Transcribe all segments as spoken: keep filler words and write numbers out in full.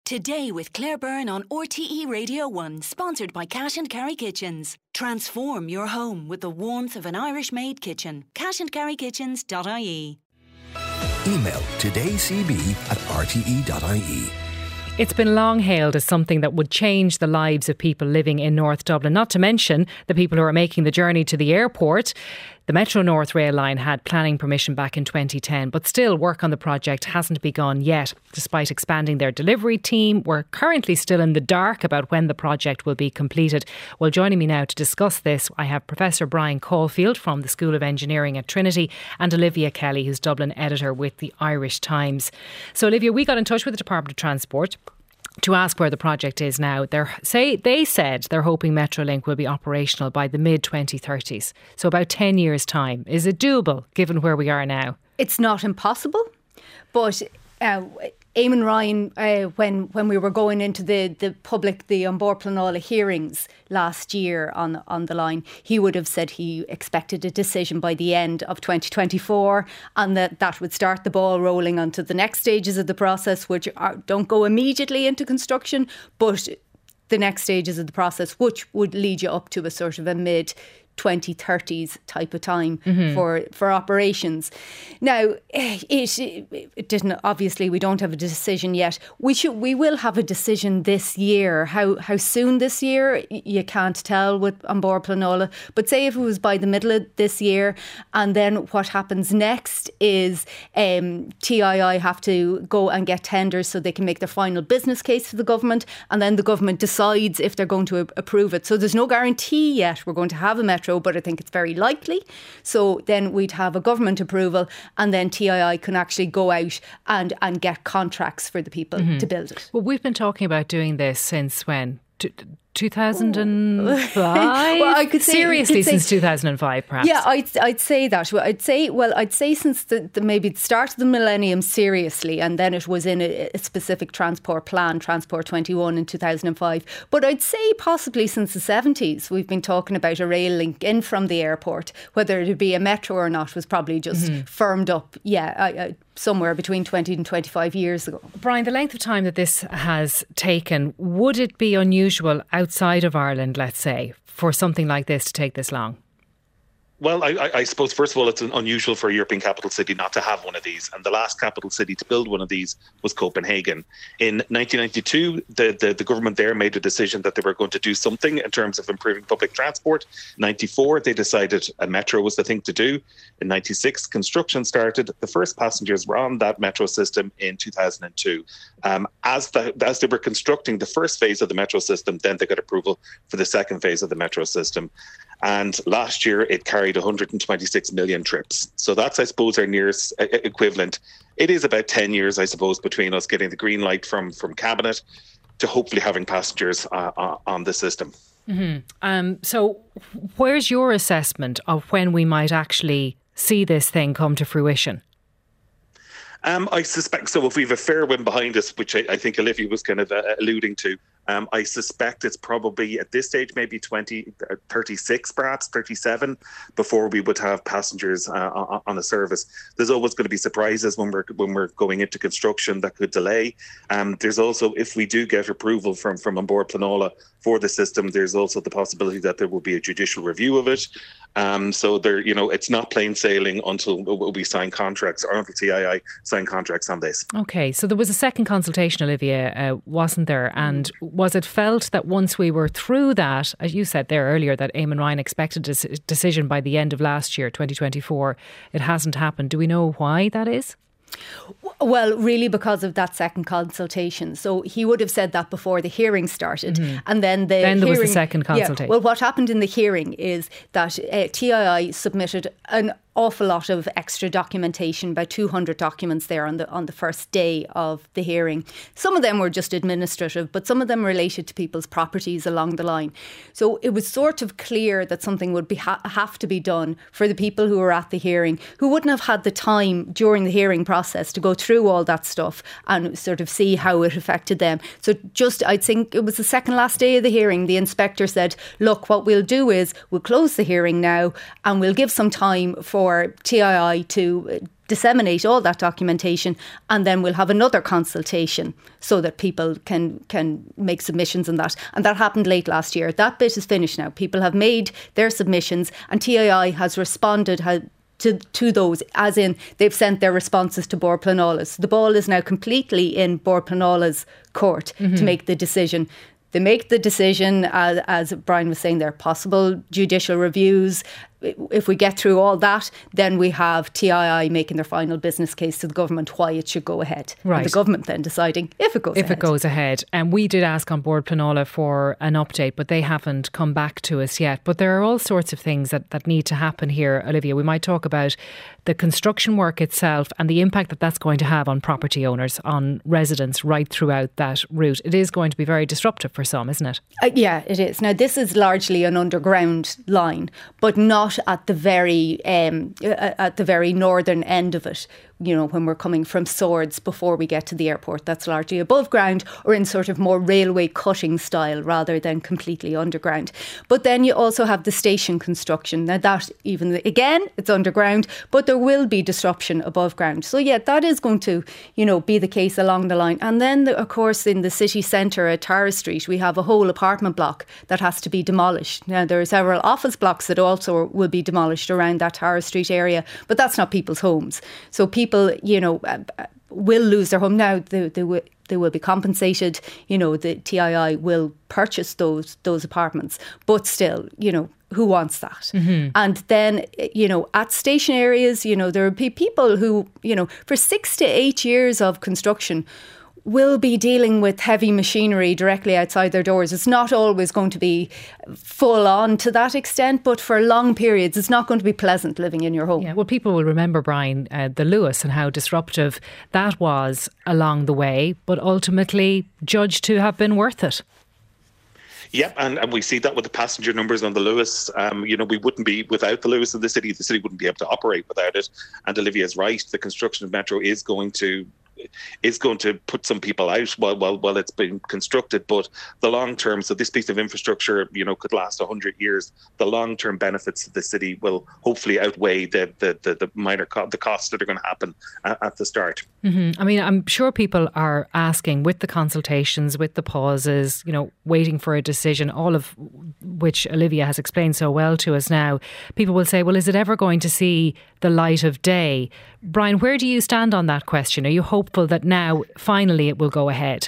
Today with Claire Byrne on R T E Radio one, sponsored by Cash and Carry Kitchens. Transform your home with the warmth of an Irish-made kitchen. cash and carry kitchens dot I E. Email todaycb at r t e dot I E. It's been long hailed as something that would change the lives of people living in North Dublin, not to mention the people who are making the journey to the airport. The Metro North rail line had planning permission back in twenty ten, but still work on the project hasn't begun yet. Despite expanding their delivery team, we're currently still in the dark about when the project will be completed. Well, joining me now to discuss this, I have Professor Brian Caulfield from the School of Engineering at Trinity and Olivia Kelly, who's Dublin editor with the Irish Times. So Olivia, we got in touch with the Department of Transport to ask where the project is now. They're, say, they said they're hoping Metrolink will be operational by the mid twenty thirties, so about ten years' time. Is it doable, given where we are now? It's not impossible, but uh, Eamon Ryan, uh, when when we were going into the, the public, the An Bord Pleanála hearings last year on, on the line, he would have said he expected a decision by the end of twenty twenty-four, and that that would start the ball rolling onto the next stages of the process, which are, don't go immediately into construction, but the next stages of the process, which would lead you up to a sort of a mid twenty thirties type of time mm-hmm. for for operations. Now, it, it didn't, obviously we don't have a decision yet. We should we will have a decision this year. How how soon this year, you can't tell with An Bord Pleanála, but say if it was by the middle of this year, and then what happens next is um, T I I have to go and get tenders so they can make their final business case for the government, and then the government decides if they're going to approve it. So there's no guarantee yet we're going to have a metro, but I think it's very likely. So then we'd have a government approval, and then T I I can actually go out and, and get contracts for the people mm-hmm. to build it. Well, we've been talking about doing this since when? T- two thousand five? Well, I could say, Seriously, could say, since two thousand five, perhaps. Yeah, I'd, I'd say that. Well, I'd say, well, I'd say since the, the maybe the start of the millennium, seriously, and then it was in a, a specific transport plan, Transport twenty-one in two thousand five. But I'd say possibly since the seventies, we've been talking about a rail link in from the airport. Whether it be a metro or not was probably just mm-hmm. firmed up, yeah, I, I, somewhere between twenty and twenty-five years ago. Brian, the length of time that this has taken, would it be unusual outside of Ireland, let's say, for something like this to take this long? Well, I, I suppose, first of all, it's unusual for a European capital city not to have one of these. And the last capital city to build one of these was Copenhagen. In nineteen ninety-two, the, the, the government there made a decision that they were going to do something in terms of improving public transport. ninety-four, they decided a metro was the thing to do. In ninety-six, construction started. The first passengers were on that metro system in two thousand two. Um, as, the, as they were constructing the first phase of the metro system, then they got approval for the second phase of the metro system. And last year, it carried one hundred twenty-six million trips. So that's, I suppose, our nearest equivalent. It is about ten years, I suppose, between us getting the green light from, from Cabinet to hopefully having passengers uh, on the system. Mm-hmm. Um, so where's your assessment of when we might actually see this thing come to fruition? Um, I suspect, so if we have a fair wind behind us, which I, I think Olivia was kind of uh, alluding to, um, I suspect it's probably at this stage maybe twenty, thirty-six perhaps, thirty-seven before we would have passengers uh, on a service. There's always going to be surprises when we're when we're going into construction that could delay. Um, there's also, if we do get approval from, from An Bord Pleanála for the system, there's also the possibility that there will be a judicial review of it. Um, so there, you know, it's not plain sailing until we sign contracts or until T I I sign contracts on this. Okay, so there was a second consultation, Olivia, uh, wasn't there? And was it felt that once we were through that, as you said there earlier, that Eamon Ryan expected a decision by the end of last year, twenty twenty-four, it hasn't happened. Do we know why that is? Well, really because of that second consultation. So he would have said that before the hearing started. Mm-hmm. And then the Then there hearing, was the second consultation. Yeah, well, what happened in the hearing is that uh, T I I submitted an awful lot of extra documentation, about two hundred documents there on the on the first day of the hearing. Some of them were just administrative, but some of them related to people's properties along the line. So it was sort of clear that something would be ha- have to be done for the people who were at the hearing, who wouldn't have had the time during the hearing process to go through all that stuff and sort of see how it affected them. So just, I think it was the second last day of the hearing, the inspector said, look, what we'll do is we'll close the hearing now and we'll give some time for for T I I to disseminate all that documentation, and then we'll have another consultation so that people can can make submissions on that. And that happened late last year. That bit is finished now. People have made their submissions, and T I I has responded has, to, to those, as in they've sent their responses to Bord Pleanála's. The ball is now completely in Bord Pleanála's court mm-hmm. to make the decision. They make the decision, as, as Brian was saying there, possible judicial reviews. If we get through all that, then we have T I I making their final business case to the government why it should go ahead. Right. And the government then deciding if it goes if ahead. If it goes ahead. And we did ask on Bord Pleanála for an update, but they haven't come back to us yet. But there are all sorts of things that, that need to happen here, Olivia. We might talk about the construction work itself and the impact that that's going to have on property owners, on residents right throughout that route. It is going to be very disruptive for some, isn't it? Uh, yeah, it is. Now, this is largely an underground line, but not at the very um, at the very northern end of it. You know, when we're coming from Swords before we get to the airport, that's largely above ground or in sort of more railway cutting style rather than completely underground. But then you also have the station construction. Now that even, again, it's underground, but there will be disruption above ground. So yeah, that is going to, you know, be the case along the line. And then, of course, in the city centre at Tara Street, we have a whole apartment block that has to be demolished. Now, there are several office blocks that also will be demolished around that Tara Street area, but that's not people's homes. So people People, you know, uh, will lose their home. Now they, they will they will be compensated. You know, the T I I will purchase those those apartments, but still, you know, who wants that? Mm-hmm. And then, you know, at station areas, you know, there will be people who, you know, for six to eight years of construction will be dealing with heavy machinery directly outside their doors. It's not always going to be full on to that extent, but for long periods, it's not going to be pleasant living in your home. Yeah, well, people will remember, Brian, uh, the Luas and how disruptive that was along the way, but ultimately judged to have been worth it. Yeah, and, and we see that with the passenger numbers on the Luas. Um, you know, we wouldn't be without the Luas in the city. The city wouldn't be able to operate without it. And Olivia's right. The construction of Metro is going to is going to put some people out while while while it's been constructed. But the long term, so this piece of infrastructure, you know, could last a hundred years. The long term benefits of the city will hopefully outweigh the the the, the minor co- the costs that are going to happen at, at the start. Mm-hmm. I mean, I'm sure people are asking, with the consultations, with the pauses, you know, waiting for a decision, all of which Olivia has explained so well to us now. People will say, well, is it ever going to see the light of day? Brian, where do you stand on that question? Are you hopeful that now finally it will go ahead?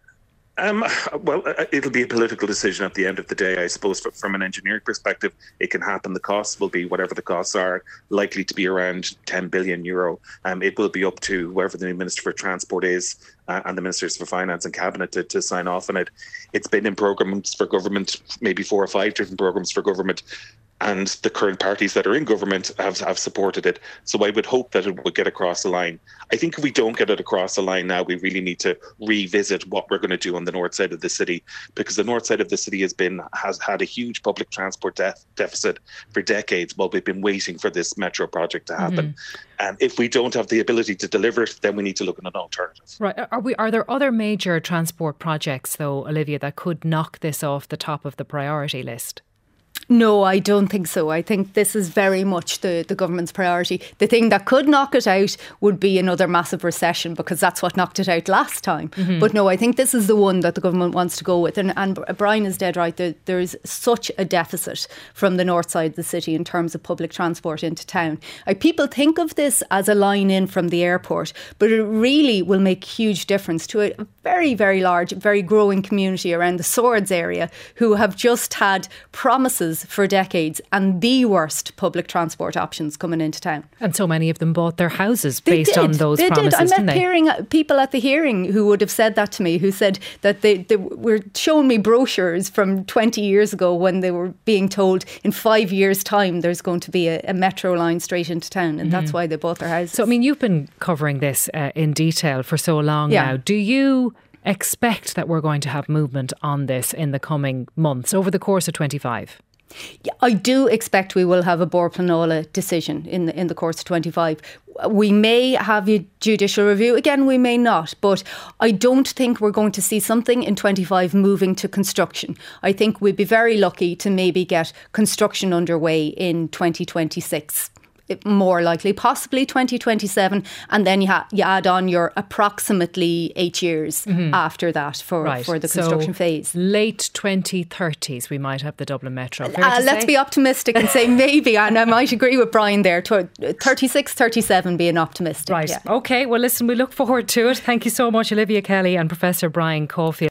Um, well, it'll be a political decision at the end of the day, I suppose. From an engineering perspective, it can happen. The costs will be whatever the costs are, likely to be around ten billion euro. Um, it will be up to whoever the new Minister for Transport is uh, and the Ministers for Finance and Cabinet to, to sign off on it. It's been in programmes for government, maybe four or five different programmes for government, and the current parties that are in government have, have supported it. So I would hope that it would get across the line. I think if we don't get it across the line now, we really need to revisit what we're going to do on the north side of the city, because the north side of the city has been has had a huge public transport def- deficit for decades while we've been waiting for this metro project to happen. Mm-hmm. And if we don't have the ability to deliver it, then we need to look at an alternative. Right. Are we? Are there other major transport projects, though, Olivia, that could knock this off the top of the priority list? No, I don't think so. I think this is very much the, the government's priority. The thing that could knock it out would be another massive recession, because that's what knocked it out last time. Mm-hmm. But no, I think this is the one that the government wants to go with. And, and Brian is dead right. There, there is such a deficit from the north side of the city in terms of public transport into town. Like, people think of this as a line in from the airport, but it really will make huge difference to a very, very large, very growing community around the Swords area who have just had promises for decades and the worst public transport options coming into town. And so many of them bought their houses they based did. on those they promises, did. I didn't met they? hearing people at the hearing who would have said that to me, who said that they, they were showing me brochures from twenty years ago when they were being told in five years' time there's going to be a, a metro line straight into town, and mm-hmm. that's why they bought their houses. So, I mean, you've been covering this uh, in detail for so long yeah. now. Do you expect that we're going to have movement on this in the coming months, over the course of twenty-five? Yeah, I do expect we will have a Bord Pleanála decision in the, in the course of twenty-five. We may have a judicial review. Again, we may not. But I don't think we're going to see something in twenty-five moving to construction. I think we'd be very lucky to maybe get construction underway in twenty twenty-six. more likely, possibly twenty twenty-seven, and then you, ha- you add on your approximately eight years mm-hmm. after that for, right. for the construction so phase. Late twenty thirties we might have the Dublin Metro. Uh, let's say? be optimistic and say maybe, and I might agree with Brian there, thirty-six, thirty-seven being optimistic. Right, yeah. OK, well listen, we look forward to it. Thank you so much, Olivia Kelly and Professor Brian Caulfield.